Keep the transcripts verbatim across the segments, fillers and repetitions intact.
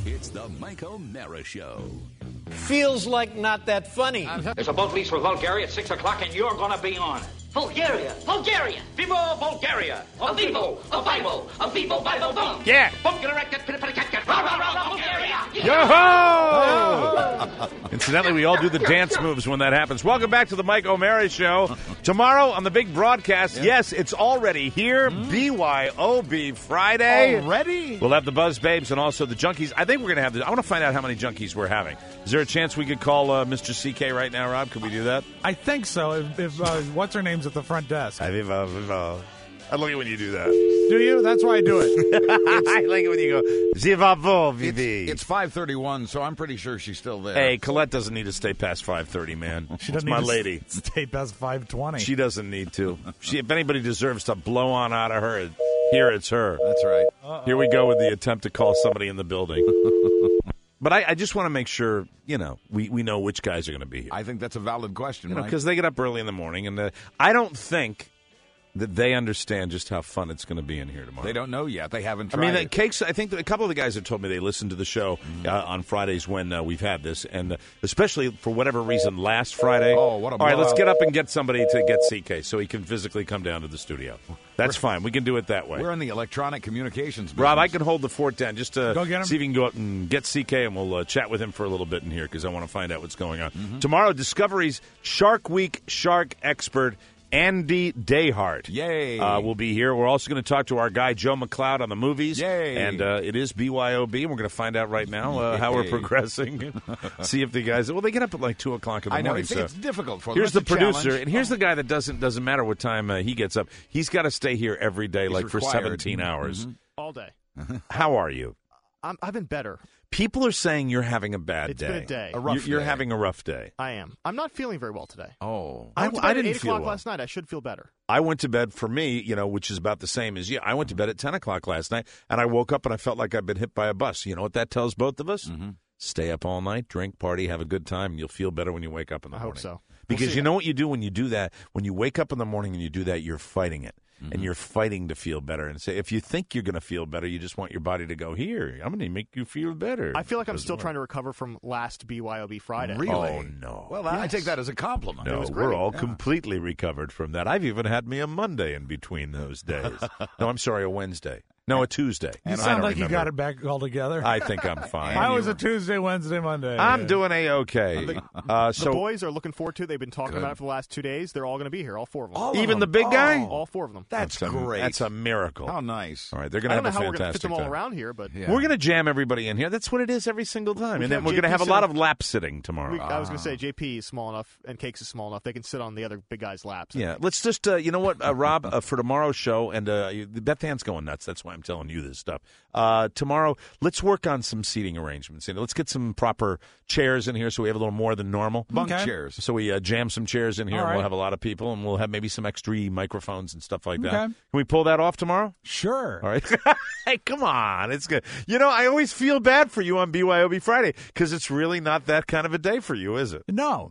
It's the Mike O'Mara Show. Feels like not that funny. There's a boat lease for Bulgaria at six o'clock, and you're going to be on it. Bulgaria! Bulgaria! Viva Bulgaria! A vivo! A vivo! A vivo vivo boom! Yeah. Bulgaria! Yo-ho! Incidentally, we all do the dance moves when that happens. Welcome back to the Mike O'Mara Show. Tomorrow on the big broadcast, yes, it's already here, mm. B Y O B Friday. Already? We'll have the Buzz Babes and also the Junkies. I think we're going to have the, I want to find out how many Junkies we're having. Is there a chance we could call uh, Mister C K right now, Rob? Could we do that? I think so. If, if uh, what's her name's at the front desk. I think, uh, uh, I like it when you do that. Do you? That's why I do it. I like it when you go, Zivavo, Vivi. It's, it's five thirty-one, so I'm pretty sure she's still there. Hey, Colette doesn't need to stay past five thirty, man. She doesn't my need lady. to stay past five twenty. She doesn't need to. She, if anybody deserves to blow on out of her, here it's her. That's right. Uh-oh. Here we go with the attempt to call somebody in the building. But I, I just want to make sure, you know, we, we know which guys are going to be here. I think that's a valid question, you know, Mike. because they get up early in the morning, and uh, I don't think that they understand just how fun it's going to be in here tomorrow. They don't know yet. They haven't tried I mean, the it. Cakes, I think that a couple of the guys have told me they listened to the show uh, on Fridays when uh, we've had this, and uh, especially for whatever reason last Friday. Oh, what a All right, let's blowout. get up and get somebody to get C K so he can physically come down to the studio. That's fine. We can do it that way. We're in the electronic communications business. Rob, I can hold the fort down. Just to Go get him. see if you can go up and get C K, and we'll uh, chat with him for a little bit in here because I want to find out what's going on. Mm-hmm. Tomorrow, Discovery's Shark Week shark expert, Andy Dayhart. Yay. Uh, will be here. We're also going to talk to our guy, Joe McLeod, on the movies. Yay. And uh, it is B Y O B, and we're going to find out right now uh, how we're progressing. See if the guys, well, they get up at like two o'clock in the I know. morning. It's, so. it's difficult for them. Here's the That's a producer, challenge. and here's the guy that doesn't doesn't matter what time uh, he gets up. He's got to stay here every day, He's like for required. seventeen hours. Mm-hmm. All day. How are you? I'm, I've been better. People are saying you're having a bad It's day. been a day. A rough You're, you're day. having a rough day. I am. I'm not feeling very well today. Oh. I, went to I bed didn't at eight feel o'clock well. last night. I should feel better. I went to bed for me, you know, which is about the same as you. I went to bed at ten o'clock last night, and I woke up and I felt like I'd been hit by a bus. You know what that tells both of us? Mm-hmm. Stay up all night, drink, party, have a good time, and you'll feel better when you wake up in the I morning. hope so. Because We'll you know what you do when you do that? When you wake up in the morning and you do that, you're fighting it. Mm-hmm. And you're fighting to feel better. And say, if you think you're going to feel better, you just want your body to go, here, I'm going to make you feel better. I feel like I'm Doesn't still work. trying to recover from last B Y O B Friday. Really? Oh, no. Well, I Yes. take that as a compliment. No, was we're great. all Yeah. completely recovered from that. I've even had me a Monday in between those days. No, I'm sorry, a Wednesday. No, a Tuesday. You I sound don't like you remember. got it back all together. I think I'm fine. I was a Tuesday, Wednesday, Monday. I'm Yeah. doing A-okay. Uh, The so boys are looking forward to it. They've been talking Good. about it for the last two days. They're all going to be here, all four of them. All of even them. the big guy? Oh, all four of them. that's, a, great. That's a miracle. How nice. All right, they're I going to don't have know a how we're going to fit fantastic them all time. around here, but Yeah. We're going to jam everybody in here. That's what it is every single time. We and then can we're have going to J P have a sit lot on- of lap sitting tomorrow. we, I was going to say J P is small enough and Cakes is small enough. They can sit on the other big guy's laps. Yeah, let's just, uh, you know what, uh, Rob, uh, for tomorrow's show, and uh, Beth Ann's going nuts. That's why I'm telling you this stuff. Uh, tomorrow, let's work on some seating arrangements. You know, let's get some proper chairs in here so we have a little more than normal. Bunk Okay. chairs. So we uh, jam some chairs in here, All and we'll right. have a lot of people, and we'll have maybe some extra microphones and stuff like that. Okay. Can we pull that off tomorrow? Sure. All right. Hey, come on. It's good. You know, I always feel bad for you on B Y O B Friday because it's really not that kind of a day for you, is it? No.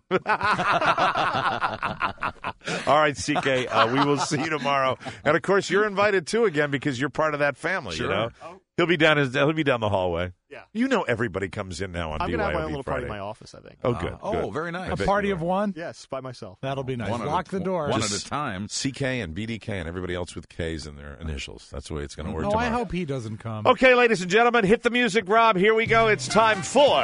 All right, C K, uh, we will see you tomorrow. And, of course, you're invited, too, again, because you're part of that family, Sure. you know? He'll be down his, he'll be down the hallway. Yeah. You know everybody comes in now on I'm B going to Y O B have my own little party Friday. in my office, I think. Oh, good. Oh, good. very nice. I A bet party you of are. one? Yes, by myself. That'll be nice. One at a- Lock the door. One Just- at a time. C K and B D K and everybody else with K's in their initials. That's the way it's going to work Oh, tomorrow. I hope he doesn't come. Okay, ladies and gentlemen, hit the music, Rob. Here we go. It's time for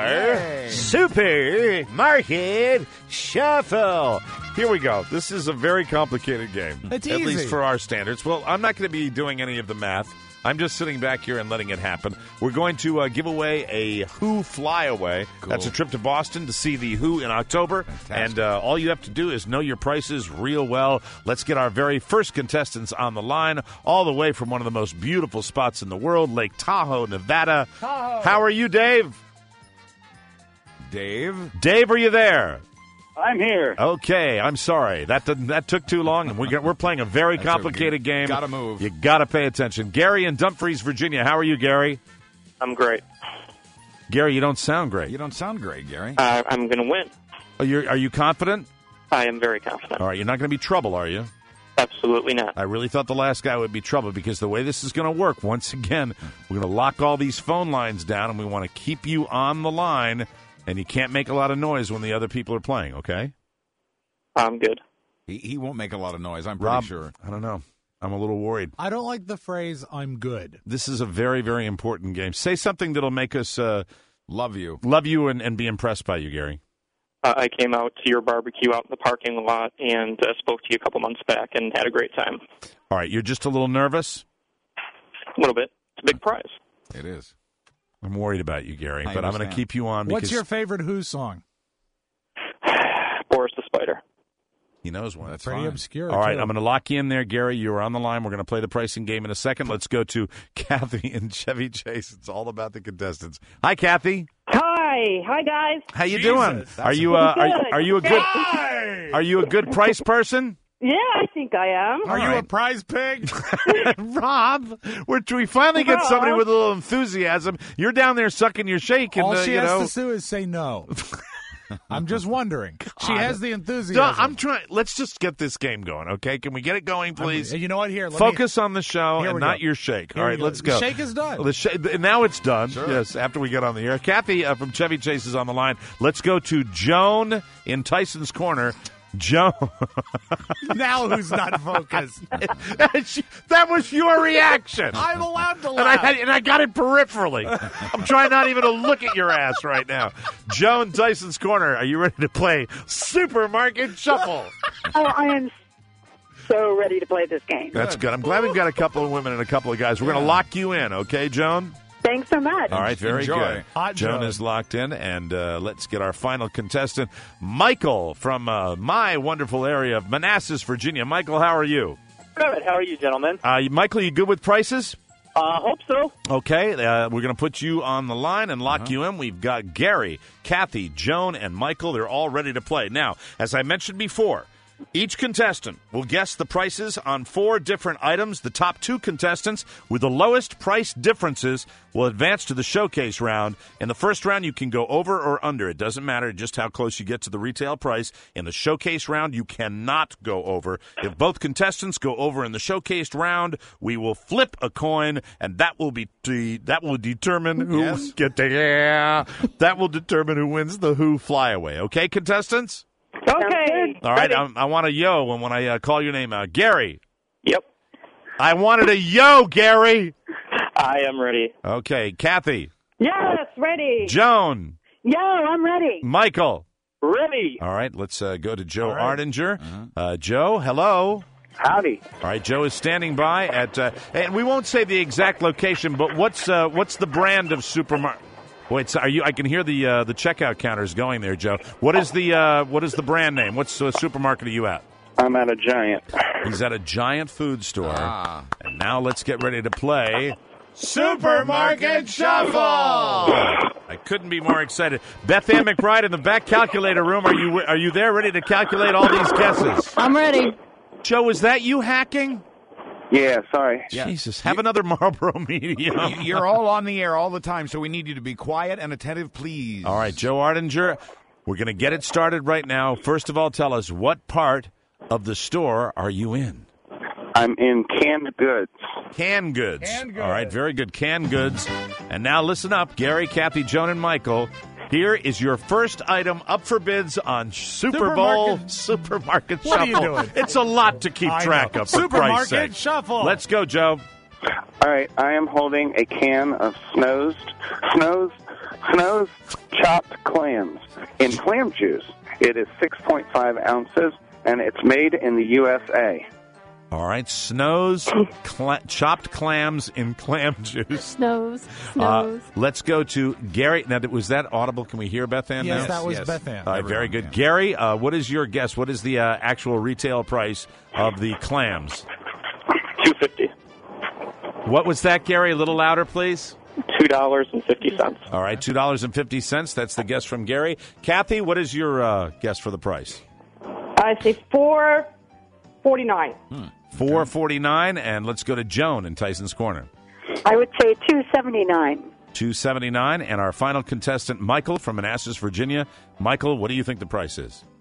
Supermarket Shuffle. Here we go. This is a very complicated game. It's At easy. least for our standards. Well, I'm not going to be doing any of the math. I'm just sitting back here and letting it happen. We're going to uh, give away a Who Flyaway. Cool. That's a trip to Boston to see the Who in October. Fantastic. And uh, all you have to do is know your prices real well. Let's get our very first contestants on the line, all the way from one of the most beautiful spots in the world, Lake Tahoe, Nevada. Tahoe. How are you, Dave? Dave? Dave, are you there? I'm here. Okay, I'm sorry. That didn't, that took too long, and we're, we're playing a very That's complicated okay. game. Gotta move. You got to pay attention. Gary in Dumfries, Virginia. How are you, Gary? I'm great. Gary, you don't sound great. You don't sound great, Gary. Uh, I'm going to win. Are you, are you confident? I am very confident. All right, you're not going to be trouble, are you? Absolutely not. I really thought the last guy would be trouble because the way this is going to work, once again, we're going to lock all these phone lines down, and we want to keep you on the line, and you can't make a lot of noise when the other people are playing, okay? I'm good. He, he won't make a lot of noise, I'm pretty Rob, sure. I don't know. I'm a little worried. I don't like the phrase, I'm good. This is a very, very important game. Say something that'll make us uh, love you. Love you and, and be impressed by you, Gary. Uh, I came out to your barbecue out in the parking lot and uh, spoke to you a couple months back and had a great time. All right, you're just a little nervous? A little bit. It's a big prize. It is. I'm worried about you, Gary, I but I'm going to understand. keep you on because What's your favorite Who song? Boris the Spider. he knows one. That's Pretty fine. obscure. All right, too. I'm going to lock you in there, Gary. You're on the line. We're going to play the pricing game in a second. Let's go to Kathy and Chevy Chase. It's all about the contestants. Hi, Kathy. Hi, hi guys. How you Jesus, doing? that's Are you uh, are, good. are you a good are you a good price person? Yeah, I think I am. Are All you a right. prize pig? Rob, we're, we finally get somebody with a little enthusiasm. You're down there sucking your shake, and All uh, she you has know. to do is say no. I'm just wondering. She has the enthusiasm. Duh, I'm trying. Let's just get this game going, okay? Can we get it going, please? I'm- you know what? Here, let Focus on the show Here and we not go. your shake. Here All we right, go. let's The go. shake is done. Well, the sh- now it's done. Sure. Yes, after we get on the air. Kathy uh, from Chevy Chase is on the line. Let's go to Joan in Tyson's Corner. Joan. now who's not focused? That was your reaction. I'm allowed to And I, laugh. had, and I got it peripherally. I'm trying not even to look at your ass right now. Joan Tyson's Corner, are you ready to play Supermarket Shuffle? Oh, I am so ready to play this game. That's good. I'm glad we've got a couple of women and a couple of guys. We're going to lock you in, okay, Joan? Thanks so much. All right, very Enjoy. good. Hot Joan Joan. is locked in, and uh, let's get our final contestant, Michael, from uh, my wonderful area of Manassas, Virginia. Michael, how are you? Good. How are you, gentlemen? Uh, Michael, you good with prices? Uh, hope so. Okay, uh, we're going to put you on the line and lock you in. We've got Gary, Kathy, Joan, and Michael. They're all ready to play. Now, as I mentioned before, each contestant will guess the prices on four different items. The top two contestants with the lowest price differences will advance to the showcase round. In the first round, you can go over or under. It doesn't matter just how close you get to the retail price. In the showcase round, you cannot go over. If both contestants go over in the showcase round, we will flip a coin, and that will be de- that will determine who Yes. get the yeah. That will determine who wins the Who Flyaway. Okay, contestants. Okay. All right, I, I want a yo when, when I uh, call your name out. Gary. Yep. I wanted a yo, Gary. I am ready. Okay, Kathy. Yes, ready. Joan. Yo, I'm ready. Michael. Ready. All right, let's uh, go to Joe All right. Ardinger. Uh, Joe, hello. Howdy. All right, Joe is standing by at, uh, and we won't say the exact location, but what's uh, what's the brand of supermarket? Wait, so are you? I can hear the uh, the checkout counters going there, Joe. What is the uh, what is the brand name? What's uh, supermarket are you at? I'm at a Giant. He's at a Giant food store. Ah. And now let's get ready to play Supermarket Shuffle. I couldn't be more excited. Beth Ann McBride in the back calculator room. Are you are you there, ready to calculate all these guesses? I'm ready. Joe, is that you hacking? Yeah, sorry. Jesus, have another Marlboro Medium. You're all on the air all the time, so we need you to be quiet and attentive, please. All right, Joe Ardinger, we're going to get it started right now. First of all, tell us, what part of the store are you in? I'm in canned goods. Canned goods. Canned All right, goods. very good. Canned goods. And now listen up, Gary, Kathy, Joan, and Michael. Here is your first item up for bids on Super Bowl Supermarket- Supermarket What are Shuffle. you doing? It's a lot to keep I track know. of. For Christ's Supermarket sake. Shuffle. Let's go, Joe. All right, I am holding a can of Snow's, Snow's, Snow's chopped clams in clam juice. It is six point five ounces, and it's made in the U S A. All right, Snow's cla- chopped clams in clam juice. Snows. Uh, Snows. let's go to Gary. Now, was that audible? Can we hear Beth Ann Yes, now? that was yes. Beth Ann. All right, very good. yeah. Gary, uh, what is your guess? What is the uh, actual retail price of the clams? Two fifty. What was that, Gary? A little louder, please. Two dollars and fifty cents. All right, two dollars and fifty cents. That's the guess from Gary. Kathy, what is your uh, guess for the price? I say four forty-nine. Four forty nine. And let's go to Joan in Tyson's Corner. I would say two seventy-nine. Two seventy nine. And our final contestant, Michael from Manassas, Virginia. Michael, what do you think the price is?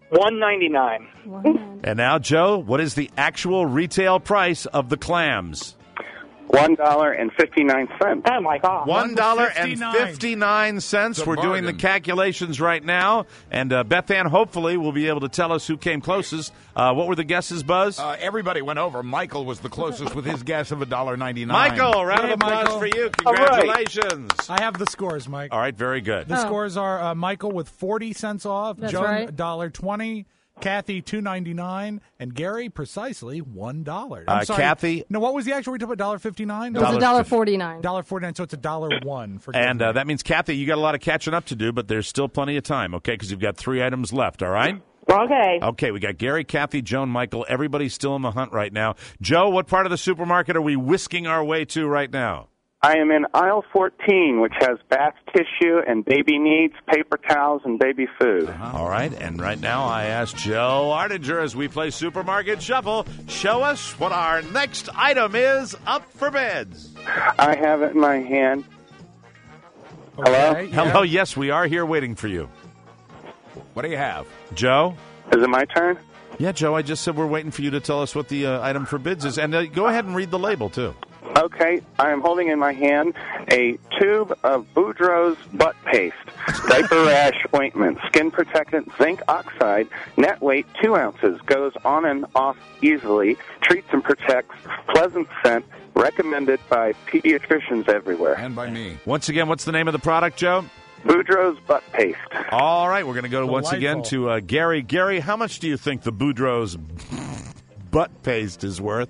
one ninety-nine. And now, Joe, what is the actual retail price of the clams? One dollar and fifty-nine cents. Oh, my God. One dollar and fifty-nine cents. We're doing the calculations right now, and uh, Beth Ann hopefully will be able to tell us who came closest. Uh, what were the guesses, Buzz? Uh, everybody went over. Michael was the closest with his guess of a dollar ninety-nine. Michael, round Hey, of applause Michael. for you. All right. Congratulations. I have the scores, Mike. All right, very good. The scores are uh, Michael with forty cents off, That's Joan right. one dollar twenty, Kathy two ninety-nine, and Gary precisely one dollar. I'm Uh, sorry. Kathy? No, what was the actual retail? one dollar fifty-nine? It was a Dollar dollar fifty. forty-nine. one dollar forty-nine, so it's a dollar one for And uh, that means, Kathy, you got a lot of catching up to do, but there's still plenty of time, okay, because you've got three items left, all right? Okay. Okay, we got Gary, Kathy, Joan, Michael. Everybody's still in the hunt right now. Joe, what part of the supermarket are we whisking our way to right now? I am in aisle fourteen, which has bath tissue and baby needs, paper towels, and baby food. All right, and right now I ask Joe Ardinger as we play Supermarket Shuffle, show us what our next item is up for bids. I have it in my hand. Hello? Okay, yeah. Hello, yes, we are here waiting for you. What do you have? Joe? Is it my turn? Yeah, Joe, I just said we're waiting for you to tell us what the uh, item for bids is. And uh, go ahead and read the label, too. Okay, I am holding in my hand a tube of Boudreaux's butt paste, diaper rash ointment, skin protectant, zinc oxide, net weight two ounces, goes on and off easily, treats and protects, pleasant scent, recommended by pediatricians everywhere. And by me. Once again, what's the name of the product, Joe? Boudreaux's butt paste. All right, we're going to go once again Delightful. to uh, Gary. Gary, how much do you think the Boudreaux's butt paste is worth?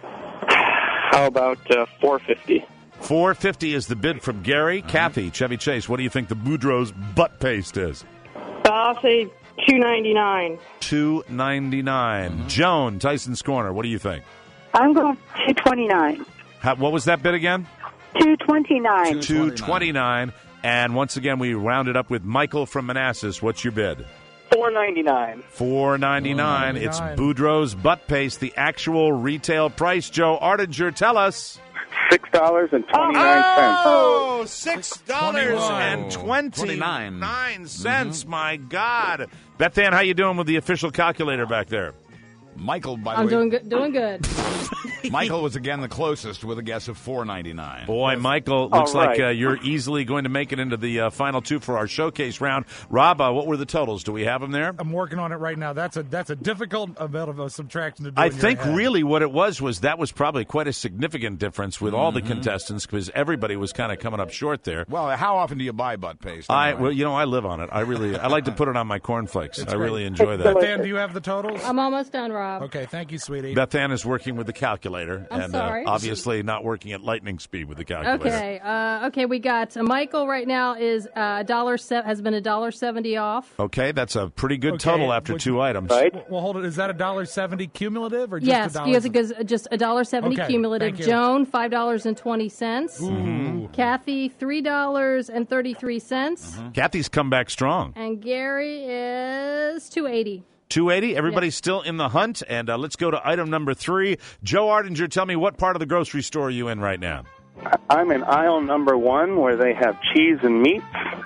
How about uh, four fifty? four fifty is the bid from Gary. Kathy, Chevy Chase, what do you think the Boudreaux's butt paste is? I'll say two ninety-nine. two ninety-nine. Joan, Tyson's Corner, what do you think? I'm going two twenty-nine. How, what was that bid again? two twenty-nine. two twenty-nine. And once again, we rounded up with Michael from Manassas. What's your bid? four ninety-nine. four ninety-nine. It's Boudreaux's butt paste, the actual retail price. Joe Ardinger, tell us. Six dollars and twenty-nine cents. Oh, six dollars and twenty-nine twenty-nine cents. My God. Beth Ann, how you doing with the official calculator back there? Michael, by the I'm way, doing good. Doing good. Michael was again the closest with a guess of four ninety-nine. Boy, Michael, looks All right. like uh, you're easily going to make it into the uh, final two for our showcase round. Rob, uh, what were the totals? Do we have them there? I'm working on it right now. That's a that's a difficult amount of a subtraction to do. I in your think head. really what it was was that was probably quite a significant difference with all the contestants because everybody was kind of coming up short there. Well, how often do you buy butt paste? I anyway? well, you know, I live on it. I really, I like to put it on my cornflakes. I really enjoy that. Dan, do you have the totals? I'm almost done, Rob. Okay, thank you, sweetie. Beth Ann is working with the calculator, I'm and sorry. Uh, obviously not working at lightning speed with the calculator. Okay. Uh, okay. We got uh, Michael right now is uh, a dollar se- has been a dollar seventy off. Okay, that's a pretty good Okay, total after would two you- its Right? Well, hold it. Is that a dollar seventy cumulative or just Yes, a dollar? because it goes just a dollar seventy Okay, cumulative. thank you. Joan five dollars and twenty cents. Mm-hmm. Kathy three dollars and thirty three cents. Kathy's come back strong. And Gary is two eighty. two eighty. Everybody's still in the hunt, and uh, let's go to item number three. Joe Ardinger, tell me what part of the grocery store are you in right now? I'm in aisle number one where they have cheese and meats.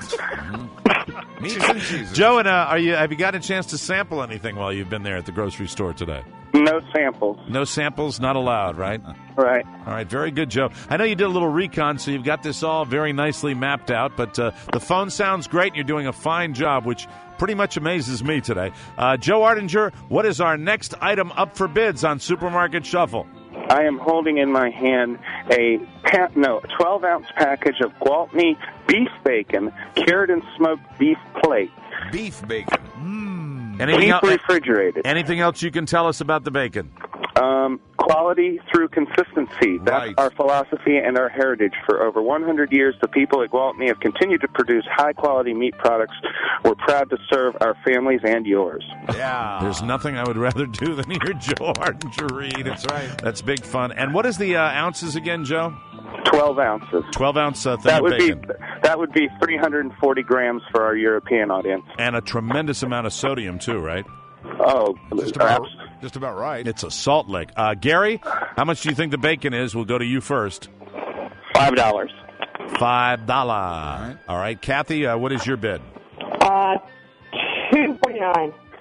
Meats and cheeses. Joe, and uh, are you? Have you got a chance to sample anything while you've been there at the grocery store today? No samples. No samples, not allowed, right? Right. All right, very good, Joe. I know you did a little recon, so you've got this all very nicely mapped out, but uh, the phone sounds great, and you're doing a fine job, which pretty much amazes me today. Uh, Joe Ardinger, what is our next item up for bids on Supermarket Shuffle? I am holding in my hand a pa- no twelve ounce package of Gwaltney beef bacon, cured and smoked beef plate, Beef bacon. Anything, deep el- refrigerated. anything else you can tell us about the bacon? Um, quality through consistency. That's Right. our philosophy and our heritage. For over one hundred years, the people at Gwaltney have continued to produce high-quality meat products. We're proud to serve our families and yours. Yeah. There's nothing I would rather do than hear Joe Ardinger read. That's right. That's big fun. And what is the uh, ounces again, Joe? twelve ounces. twelve ounce uh, thing That of would bacon. be that would be three hundred forty grams for our European audience. And a tremendous amount of sodium, too, right? Oh, Just about, abs- just about right. It's a salt lick. Uh, Gary, how much do you think the bacon is? We'll go to you first. five dollars. Five dollar. All right, Kathy, uh, what is your bid? Uh, two forty-nine.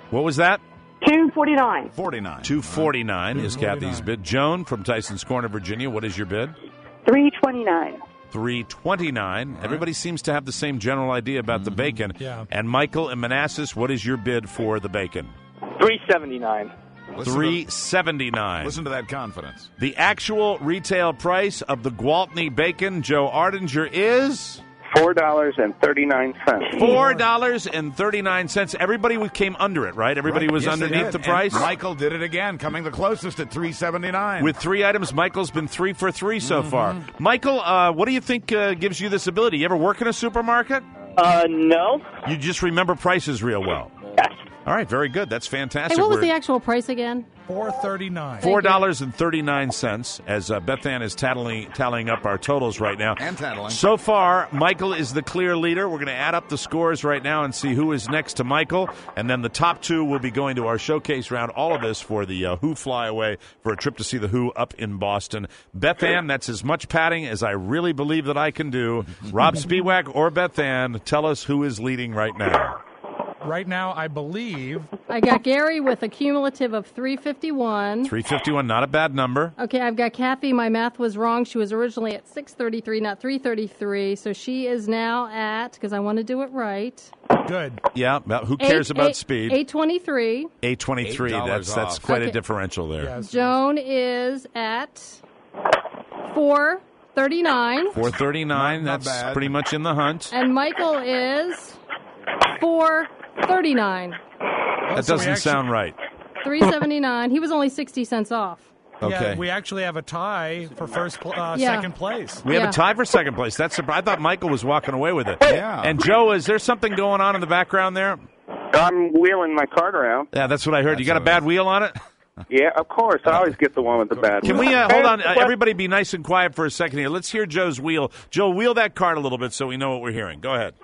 What was that? two forty-nine. forty-nine. two forty-nine is Kathy's bid. Joan from Tyson's Corner, Virginia, what is your bid? three twenty-nine. three twenty-nine. Right. Everybody seems to have the same general idea about mm-hmm. the bacon. Yeah. And Michael and Manassas, what is your bid for the bacon? three seventy-nine. three seventy-nine. Listen to that confidence. The actual retail price of the Gwaltney bacon, Joe Ardinger, is four dollars and thirty-nine cents. four dollars and thirty-nine cents. Everybody came under it, right? Everybody right. was yes, underneath the price. And Michael did it again, coming the closest at three seventy-nine. With three items, Michael's been three for three so mm-hmm. far. Michael, uh, what do you think uh, gives you this ability? You ever work in a supermarket? Uh, no. You just remember prices real well. Yes. All right, very good. That's fantastic. Hey, what was We're- the actual price again? four thirty-nine. Four dollars and thirty-nine cents as uh, Beth Ann is tallying, tallying up our totals right now. And tattling. So far, Michael is the clear leader. We're going to add up the scores right now and see who is next to Michael. And then the top two will be going to our showcase round. All of this for the uh, Who Flyaway for a trip to see the Who up in Boston. Beth Ann, that's as much patting as I really believe that I can do. Rob Spiewak or Beth Ann, tell us who is leading right now. Right now, I believe. I got Gary with a cumulative of three fifty-one. three fifty-one, not a bad number. Okay, I've got Kathy. My math was wrong. She was originally at six thirty-three, not three thirty-three. So she is now at, because I want to do it right. Good. Yeah, well, who cares eight, about eight, speed? eight twenty-three. eight twenty-three. That's that's off. quite Okay. a differential there. Yes. Joan is at four thirty-nine. four thirty-nine. Not- not That's bad. pretty much in the hunt. And Michael is four thirty-nine. That so we doesn't actually- sound right. three seventy-nine. He was only sixty cents off. Okay. Yeah, we actually have a tie for first, pl- uh, Yeah. second place. We have Yeah. a tie for second place. That's surpri- I thought Michael was walking away with it. Yeah. And Joe, is there something going on in the background there? I'm wheeling my cart around. Yeah, that's what I heard. That's you got a what bad wheel on it? Yeah, of course. I always get the one with the bad Can one. we uh, hold on? Uh, Hey, everybody, be nice and quiet for a second here. Let's hear Joe's wheel. Joe, wheel that cart a little bit so we know what we're hearing. Go ahead.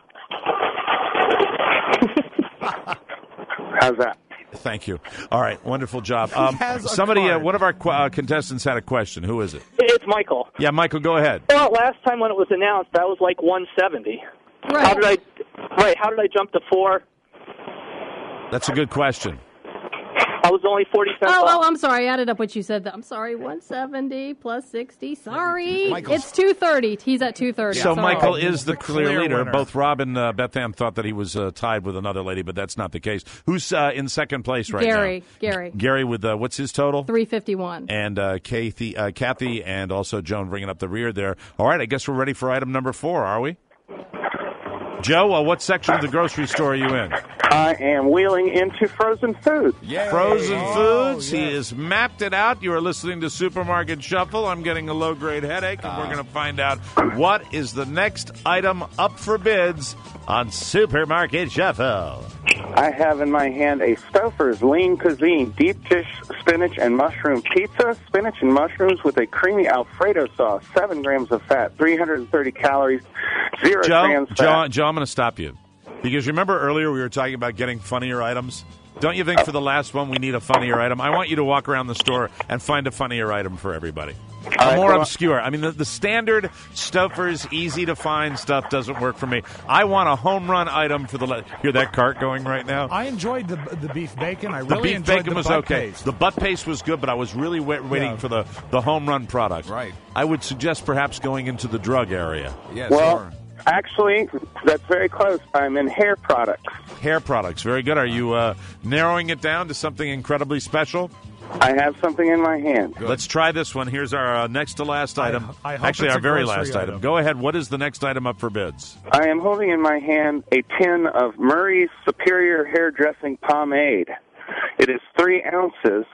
How's that? Thank you. All right, wonderful job. Um, has a somebody, uh, card. one of our qu- uh, contestants had a question. Who is it? It's Michael. Yeah, Michael, go ahead. Well, last time when it was announced, that was like one seventy. Right. How did I? Right. How did I jump to four? That's a good question. I was only forty cents Oh, off. oh, I'm sorry. I added up what you said. I'm sorry. one seventy plus sixty. Sorry. Michael's- It's two thirty. He's at two thirty. So Sorry. Michael is the, The clear, clear leader. winner. Both Rob and uh, Beth Ann thought that he was uh, tied with another lady, but that's not the case. Who's uh, in second place right Gary. now? Gary. Gary with, uh, what's his total? three fifty-one. And uh, Kathy, uh, Kathy and also Joan bringing up the rear there. All right, I guess we're ready for item number four, are we? Joe, uh, what section of the grocery store are you in? I am wheeling into frozen food. Yay. Frozen Oh, foods. He yes. has mapped it out. You are listening to Supermarket Shuffle. I'm getting a low-grade headache, and we're going to find out what is the next item up for bids on Supermarket Shuffle. I have in my hand a Stouffer's Lean Cuisine deep dish spinach and mushroom pizza. Spinach and mushrooms with a creamy Alfredo sauce. Seven grams of fat, three hundred thirty calories, zero Joe, trans fat. Joe, Joe, I'm going to stop you. Because remember earlier we were talking about getting funnier items? Don't you think for the last one we need a funnier item? I want you to walk around the store and find a funnier item for everybody. All A right, more well- obscure. I mean, the, the standard Stouffer's, easy-to-find stuff doesn't work for me. I want a home run item for the... Le- Hear that cart going right now? I enjoyed the the beef bacon. I The really beef enjoyed bacon the was butt okay. paste. The butt paste was good, but I was really wait, waiting Yeah. for the, the home run product. Right. I would suggest perhaps going into the drug area. Yes, Well, or- actually, that's very close. I'm in hair products. Hair products. Very good. Are you uh, narrowing it down to something incredibly special? I have something in my hand. Let's try this one. Here's our uh, next to last I- item. I hope Actually, it's our a very grocery last item. item. Go ahead. What is the next item up for bids? I am holding in my hand a tin of Murray's Superior Hairdressing Pomade. It is three ounces,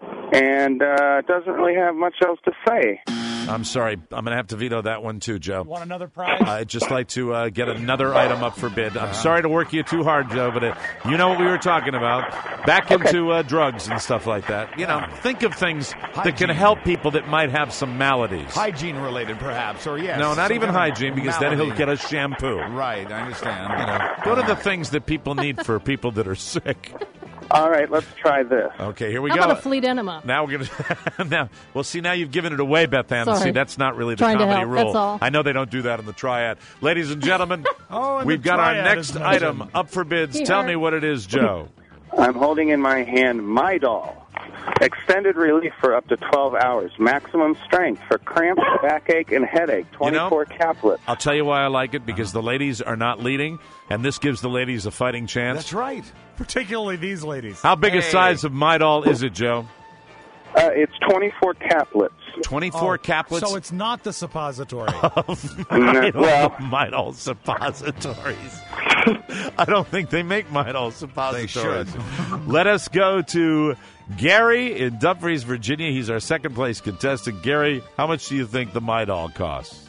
and uh, doesn't really have much else to say. I'm sorry. I'm going to have to veto that one too, Joe. Want another prize? I'd just like to uh, get another item up for bid. I'm sorry to work you too hard, Joe, but it, you know what we were talking about. Back into uh, drugs and stuff like that. You know, think of things that can Hygiene. help people that might have some maladies. Hygiene related, perhaps, or yes. No, not some even kind of hygiene, because then he'll malady. get a shampoo. Right, I understand. You know, go to the things that people need for people that are sick. All right, let's try this. Okay, here we How go. about a fleet enema? Now we're gonna. now, well, see, now you've given it away, Beth Ann. Sorry. See, that's not really the Trying to comedy help, rule. that's all. I know they don't do that in the triad, ladies and gentlemen. Oh, and we've the got our triad next is mentioned. item up for bids. He Tell heard. me what it is, Joe. I'm holding in my hand Midol. Extended relief for up to twelve hours. Maximum strength for cramps, backache, and headache. twenty-four You know, caplets. I'll tell you why I like it, because the ladies are not leading, and this gives the ladies a fighting chance. That's right. Particularly these ladies. How big Hey. a size of Midol is it, Joe? Uh, it's twenty-four caplets. twenty-four Oh, caplets. So it's not the suppository. Midol, well- Midol suppositories. I don't think they make Midol suppositories. They should. Let us go to Gary in Dumfries, Virginia. He's our second place contestant. Gary, how much do you think the Midol costs?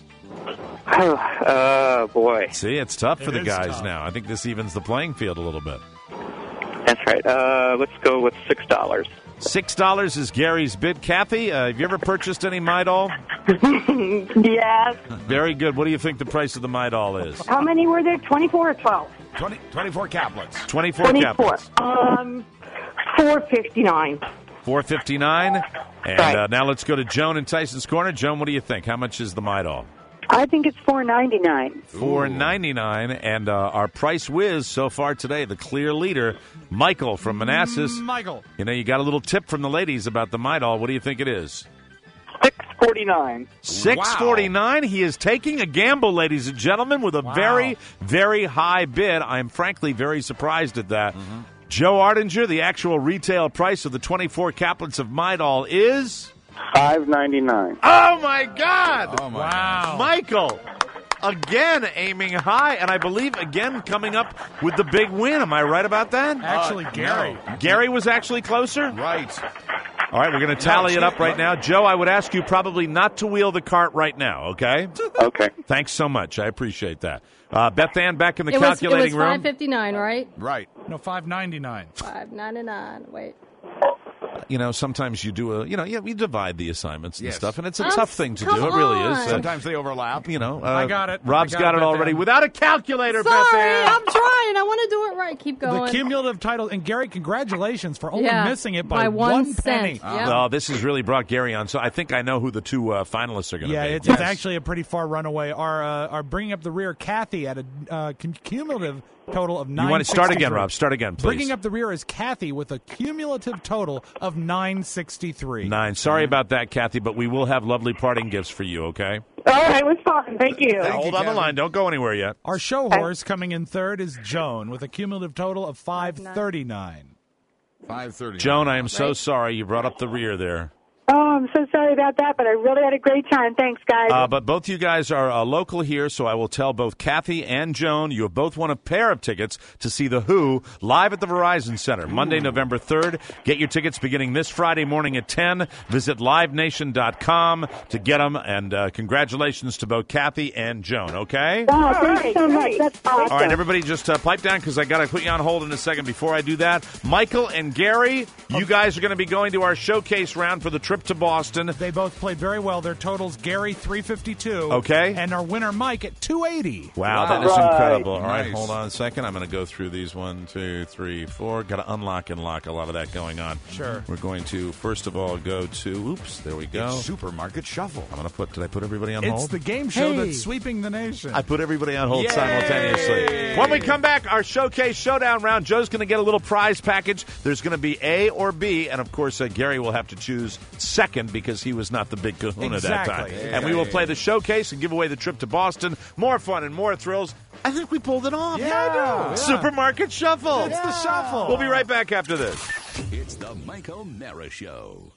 Oh, boy. See, it's tough for It the is guys tough. now. I think this evens the playing field a little bit. That's right. Uh, let's go with six dollars. Six dollars is Gary's bid. Kathy, uh, have you ever purchased any Midol? Yes. Very good. What do you think the price of the Midol is? How many were there? twenty-four or twelve? twenty, twenty-four caplets. Twenty-four twenty-four. caplets. Um, four fifty-nine. Four fifty-nine. And Right. uh, now let's go to Joan in Tyson's Corner. Joan, what do you think? How much is the Midol? I think it's four ninety-nine. Four ninety-nine. And uh, our price whiz so far today, the clear leader, Michael from Manassas. Michael. You know, you got a little tip from the ladies about the Midol. What do you think it is? six forty-nine. six forty-nine. He is taking a gamble, ladies and gentlemen, with a Wow. very, very high bid. I'm frankly very surprised at that. Joe Ardinger, the actual retail price of the twenty-four caplets of Midol is five ninety-nine. Oh my God! Oh, my Wow. Michael, again aiming high, and I believe again coming up with the big win. Am I right about that? Actually, Uh, Gary. no. Gary was actually closer? Right. All right, we're going to tally it up right now. Joe, I would ask you probably not to wheel the cart right now, okay? Okay. Thanks so much. I appreciate that. Uh, Beth Ann, back in the It was, it calculating was five room. fifty-nine, right? Right. No, five ninety-nine. five ninety-nine. Wait. You know, sometimes you do a, you know, yeah, we divide the assignments and Yes. stuff, and it's a Oh, tough thing to do. come It really is. on. Uh, Sometimes they overlap. you know, uh, I got it. Rob's I got, got it, it Beth already Ann. without a calculator, Beth Sorry, Ann. I'm trying. I want to do it right. Keep The going. cumulative title. And Gary, congratulations for only Yeah, missing it by, by one penny. cent. Yeah. Well, this has really brought Gary on, so I think I know who the two uh, finalists are going to Yeah, be. it's, it's actually a pretty far runaway. Our, uh, our bringing up the rear, Kathy, at a uh, cum- cumulative total of nine. You want to start again, Rob? Start again, please. Bringing up the rear is Kathy with a cumulative total of nine sixty-three. Nine. Sorry about that, Kathy, but we will have lovely parting gifts for you, okay? All right, it was fun. Thank you. Now, hold on the line. Don't go anywhere yet. Our show horse coming in third is Joan with a cumulative total of five thirty-nine. five thirty. Joan, I am so sorry you brought up the rear there. Oh, I'm so sorry about that, but I really had a great time. Thanks, guys. Uh, but both you guys are uh, local here, so I will tell both Kathy and Joan you have both won a pair of tickets to see The Who live at the Verizon Center, Monday, November third. Get your tickets beginning this Friday morning at ten. Visit live nation dot com to get them, and uh, congratulations to both Kathy and Joan, okay? Wow, thank you so much. That's awesome. All right, everybody, just uh, pipe down because I got to put you on hold in a second. Before I do that, Michael and Gary, you guys are going to be going to our showcase round for the trip to Boston. They both played very well. Their totals, Gary three fifty-two. Okay. And our winner, Mike, at two eighty. Wow, that is Right. incredible. All right, Nice. hold on a second. I'm going to go through these. One, two, three, four. Got to unlock and lock a lot of that going on. Sure. We're going to, first of all, go to, oops, there we go. Supermarket Shuffle. I'm going to put, did I put everybody on It's hold? the game show Hey. that's sweeping the nation. I put everybody on hold Yay! simultaneously. When we come back, our showcase showdown round, Joe's going to get a little prize package. There's going to be A or B, and of course, uh, Gary will have to choose second because he was not the big kahuna that time. Exactly. And we will play the showcase and give away the trip to Boston. More fun and more thrills. I think we pulled it off. Yeah, I do. Yeah. Supermarket Shuffle. It's the shuffle. We'll be right back after this. It's the Mike O'Mara Show.